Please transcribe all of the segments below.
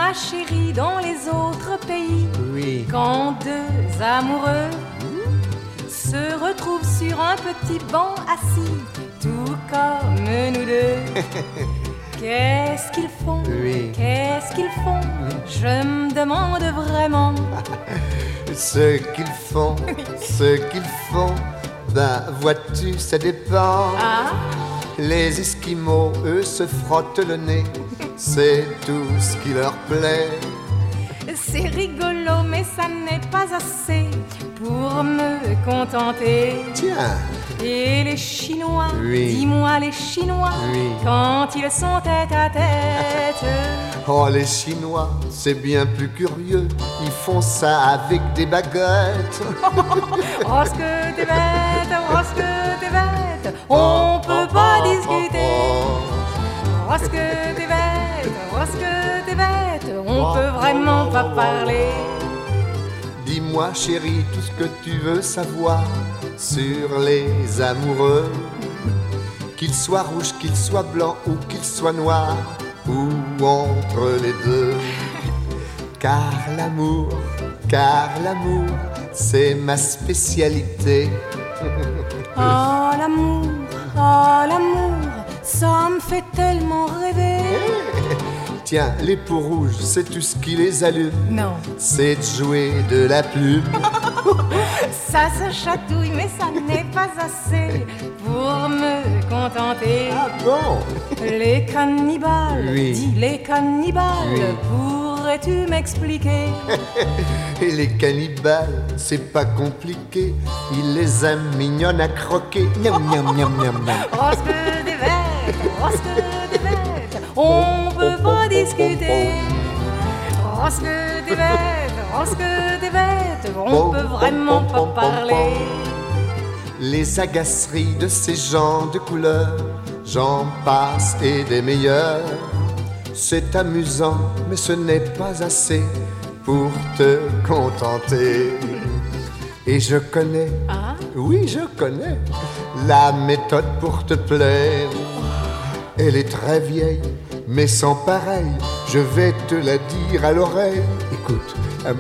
ma chérie, dans les autres pays, Oui. quand deux amoureux se retrouvent sur un petit banc assis, tout comme nous deux. Qu'est-ce qu'ils font? Oui. Qu'est-ce qu'ils font? Je me demande vraiment. Ce qu'ils font, ben vois-tu, ça dépend. Ah, Les Esquimaux, eux, se frottent le nez, c'est tout ce qui leur plaît. c'est rigolo, mais ça n'est pas assez pour me contenter. Tiens, Et les Chinois, Oui. dis-moi les Chinois, Oui. quand ils sont tête à tête. oh les Chinois, c'est bien plus curieux, ils font ça avec des baguettes. Oh ce que t'es bête, oh ce que t'es bête, on peut pas discuter. Oh ce que t'es bête, oh ce que t'es bête, on peut vraiment pas parler. Dis-moi chérie tout ce que tu veux savoir sur les amoureux, qu'ils soient rouges, qu'ils soient blancs ou qu'ils soient noirs, ou entre les deux. Car l'amour, c'est ma spécialité. Oh l'amour, ça me fait tellement rêver. Tiens, les peaux rouges, sais-tu ce qui les allume? Non, C'est de jouer de la plume. ça se chatouille, mais ça n'est pas assez pour me contenter. Ah bon? Les cannibales, Oui. dis les cannibales, Oui. pourrais-tu m'expliquer? Et les cannibales, c'est pas compliqué, ils les aiment mignonnes à croquer. Miam, miam, miam, miam, miam. Oh ce que des bêtes, oh ce que des bêtes, on peut pas discuter. Oh ce que des bêtes, oh ce que des bêtes, on peut vraiment pas parler. Les agaceries de ces gens de couleur, j'en passe et des meilleurs. C'est amusant, mais ce n'est pas assez pour te contenter. Et je connais, Ah, oui je connais, la méthode pour te plaire. Elle est très vieille, mais sans pareil, je vais te la dire à l'oreille. Écoute,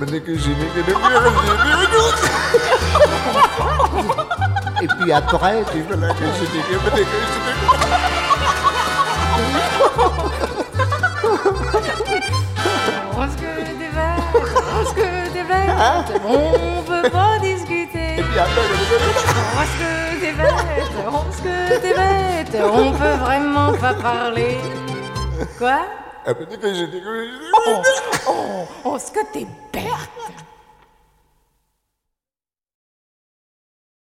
et puis après, tu veux la oh ce que des bêtes, oh ce que des bêtes, on peut pas discuter. Oh ce que des bêtes, oh ce que des bêtes, on peut vraiment pas parler. Quoi? Oh ce que t'es bête.